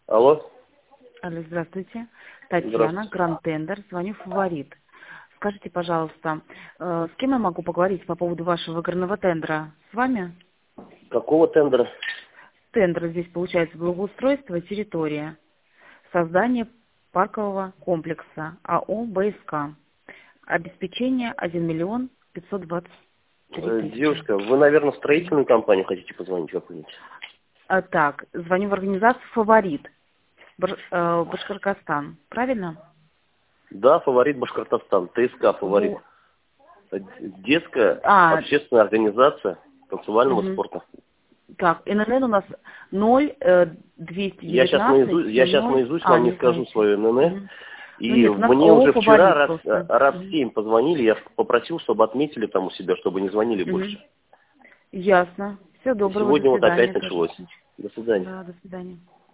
Алло. Алло, здравствуйте. Татьяна, Здравствуйте. Гранд Тендер, звоню в Фаворит. Скажите, пожалуйста, с кем я могу поговорить по поводу вашего игорного тендера? С вами? Какого тендера? Тендер здесь получается благоустройство территории, создание паркового комплекса АО БСК, обеспечение 1 миллион 523 тысячи. Девушка, вы, наверное, в строительную компанию хотите позвонить какую-нибудь? Так, звоню в организацию «Фаворит», Башкортостан, правильно? Да, «Фаворит Башкортостан», ТСК «Фаворит». Детская А, общественная организация танцевального мгм. спорта. Так, ННН у нас 0 Я сейчас 219 наизусть А, вам не не скажу знаете. свое НН. Мгм. Ну И нет, у нас мне ООО уже вчера «Фаворит» просто. раз Мгм. 7 позвонили, я попросил, чтобы отметили там у себя, чтобы не звонили больше. Мгм. Ясно. Всего И доброго, до сегодня вот опять свидания, началось. Кашечник. До свидания. Да, до свидания.